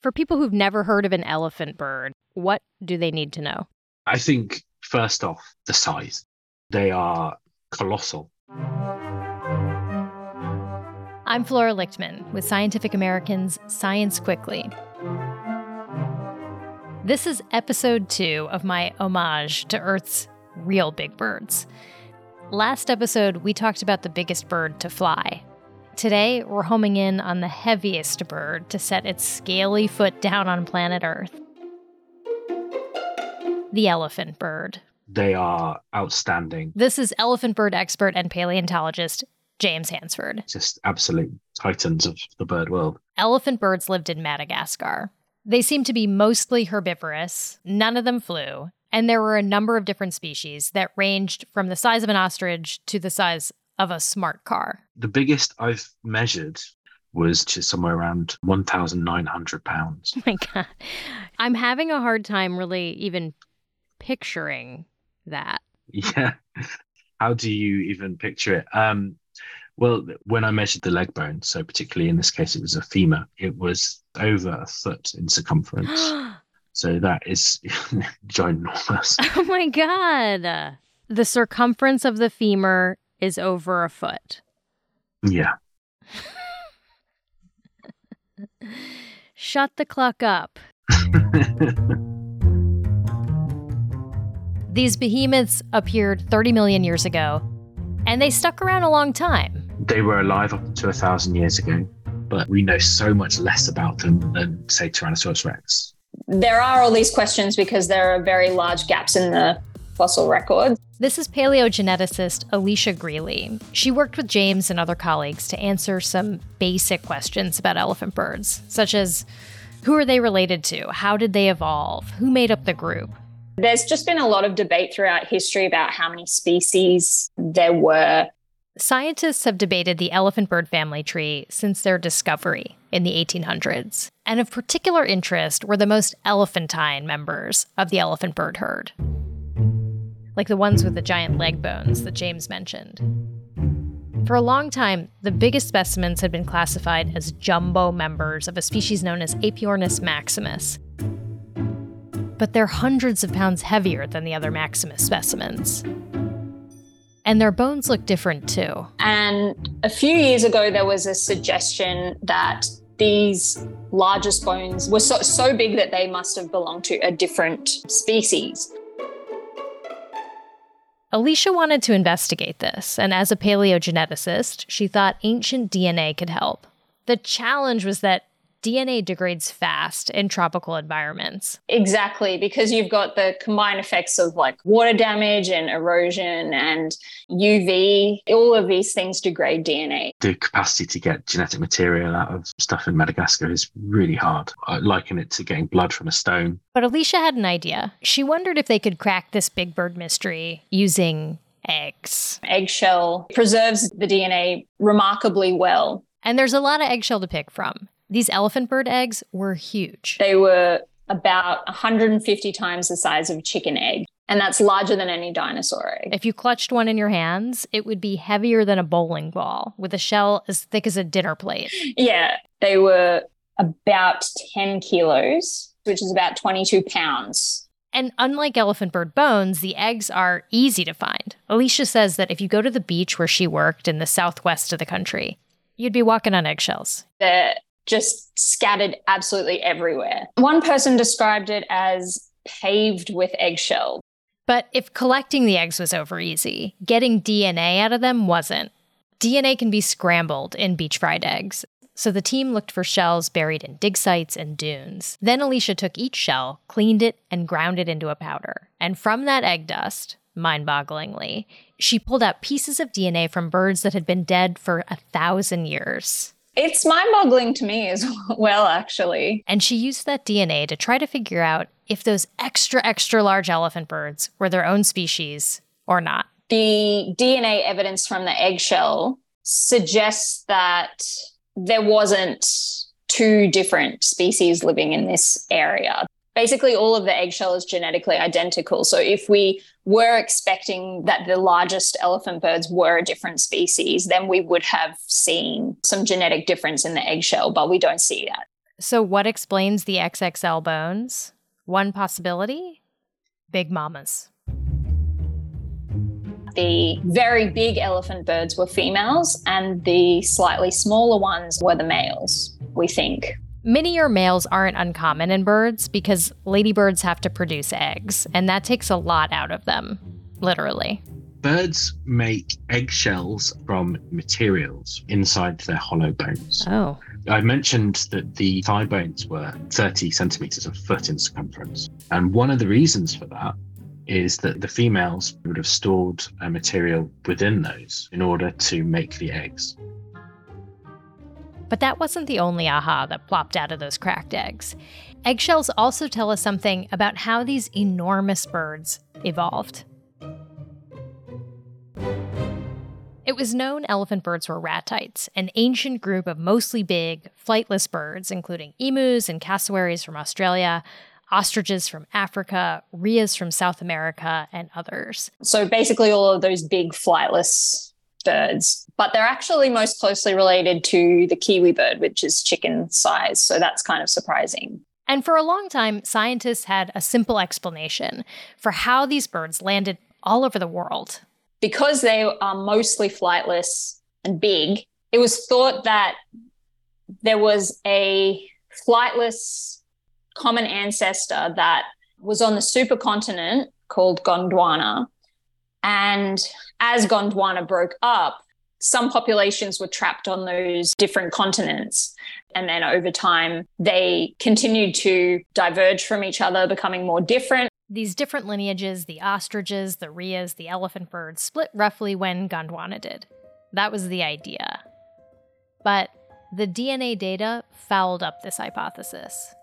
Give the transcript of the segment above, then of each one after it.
For people who've never heard of an elephant bird, what do they need to know? I think, first off, the size. They are colossal. I'm Flora Lichtman with Scientific American's Science Quickly. This is episode 2 of my homage to Earth's real big birds. Last episode, we talked about the biggest bird to fly. Today, we're homing in on the heaviest bird to set its scaly foot down on planet Earth. The elephant bird. They are outstanding. This is elephant bird expert and paleontologist James Hansford. Just absolute titans of the bird world. Elephant birds lived in Madagascar. They seem to be mostly herbivorous, none of them flew, and there were a number of different species that ranged from the size of an ostrich to the size of a smart car. The biggest I've measured was just somewhere around 1,900 pounds. Oh my God. I'm having a hard time really even picturing that. Yeah. How do you even picture it? Well, when I measured the leg bone, so particularly in this case, it was a femur, it was over a foot in circumference. So that is ginormous. Oh my God. The circumference of the femur is over a foot. Yeah. Shut the clock up. These behemoths appeared 30 million years ago, and they stuck around a long time. They were alive up to 1,000 years ago, but we know so much less about them than, say, Tyrannosaurus Rex. There are all these questions because there are very large gaps in the fossil record. This is paleogeneticist Alicia Greeley. She worked with James and other colleagues to answer some basic questions about elephant birds, such as who are they related to? How did they evolve? Who made up the group? There's just been a lot of debate throughout history about how many species there were. Scientists have debated the elephant bird family tree since their discovery in the 1800s. And of particular interest were the most elephantine members of the elephant bird herd, like the ones with the giant leg bones that James mentioned. For a long time, the biggest specimens had been classified as jumbo members of a species known as Aepyornis maximus. But they're hundreds of pounds heavier than the other maximus specimens. And their bones look different too. And a few years ago, there was a suggestion that these largest bones were so big that they must have belonged to a different species. Alicia wanted to investigate this, and as a paleogeneticist, she thought ancient DNA could help. The challenge was that DNA degrades fast in tropical environments. Exactly, because you've got the combined effects of like water damage and erosion and UV. All of these things degrade DNA. The capacity to get genetic material out of stuff in Madagascar is really hard. I liken it to getting blood from a stone. But Alicia had an idea. She wondered if they could crack this big bird mystery using eggs. Eggshell preserves the DNA remarkably well. And there's a lot of eggshell to pick from. These elephant bird eggs were huge. They were about 150 times the size of a chicken egg, and that's larger than any dinosaur egg. If you clutched one in your hands, it would be heavier than a bowling ball, with a shell as thick as a dinner plate. Yeah, they were about 10 kilos, which is about 22 pounds. And unlike elephant bird bones, the eggs are easy to find. Alicia says that if you go to the beach where she worked in the southwest of the country, you'd be walking on eggshells. They're just scattered absolutely everywhere. One person described it as paved with eggshell. But if collecting the eggs was over easy, getting DNA out of them wasn't. DNA can be scrambled in beach-fried eggs. So the team looked for shells buried in dig sites and dunes. Then Alicia took each shell, cleaned it, and ground it into a powder. And from that egg dust, mind-bogglingly, she pulled out pieces of DNA from birds that had been dead for 1,000 years. It's mind-boggling to me as well, actually. And she used that DNA to try to figure out if those extra, extra large elephant birds were their own species or not. The DNA evidence from the eggshell suggests that there wasn't two different species living in this area. Basically, all of the eggshell is genetically identical. So if we were expecting that the largest elephant birds were a different species, then we would have seen some genetic difference in the eggshell, but we don't see that. So what explains the XXL bones? One possibility? Big mamas. The very big elephant birds were females and the slightly smaller ones were the males, we think. Mini or males aren't uncommon in birds because ladybirds have to produce eggs, and that takes a lot out of them, literally. Birds make eggshells from materials inside their hollow bones. Oh. I mentioned that the thigh bones were 30 centimeters, a foot in circumference. And one of the reasons for that is that the females would have stored a material within those in order to make the eggs. But that wasn't the only aha that plopped out of those cracked eggs. Eggshells also tell us something about how these enormous birds evolved. It was known elephant birds were ratites, an ancient group of mostly big, flightless birds, including emus and cassowaries from Australia, ostriches from Africa, rheas from South America, and others. So basically all of those big flightless birds, but they're actually most closely related to the kiwi bird, which is chicken size. So that's kind of surprising. And for a long time, scientists had a simple explanation for how these birds landed all over the world. Because they are mostly flightless and big, it was thought that there was a flightless common ancestor that was on the supercontinent called Gondwana. And as Gondwana broke up, some populations were trapped on those different continents. And then over time, they continued to diverge from each other, becoming more different. These different lineages, the ostriches, the rheas, the elephant birds, split roughly when Gondwana did. That was the idea. But the DNA data fouled up this hypothesis.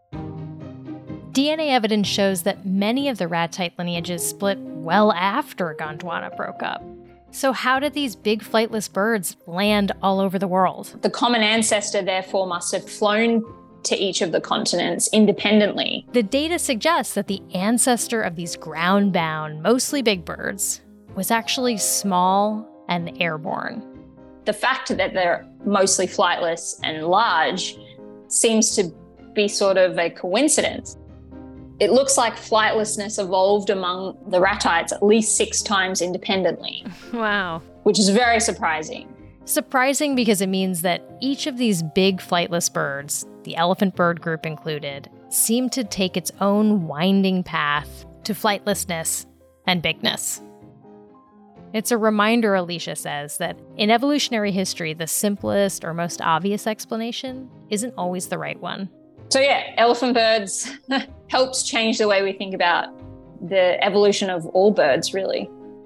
DNA evidence shows that many of the ratite lineages split well after Gondwana broke up. So how did these big flightless birds land all over the world? The common ancestor, therefore, must have flown to each of the continents independently. The data suggests that the ancestor of these ground-bound, mostly big birds, was actually small and airborne. The fact that they're mostly flightless and large seems to be sort of a coincidence. It looks like flightlessness evolved among the ratites at least 6 times independently. Wow. Which is very surprising. Surprising because it means that each of these big flightless birds, the elephant bird group included, seemed to take its own winding path to flightlessness and bigness. It's a reminder, Alicia says, that in evolutionary history, the simplest or most obvious explanation isn't always the right one. So yeah, elephant birds helps change the way we think about the evolution of all birds, really.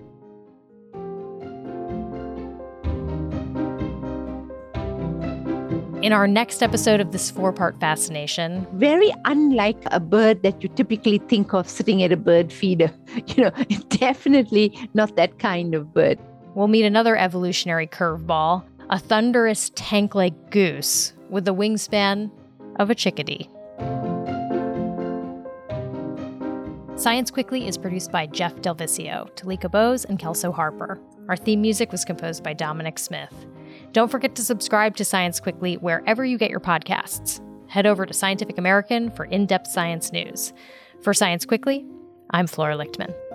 In our next episode of this 4-part fascination, very unlike a bird that you typically think of sitting at a bird feeder. Definitely not that kind of bird. We'll meet another evolutionary curveball, a thunderous tank-like goose with the wingspan of a chickadee. Science Quickly is produced by Jeff Delvicio, Talika Bose, and Kelso Harper. Our theme music was composed by Dominic Smith. Don't forget to subscribe to Science Quickly wherever you get your podcasts. Head over to Scientific American for in-depth science news. For Science Quickly, I'm Flora Lichtman.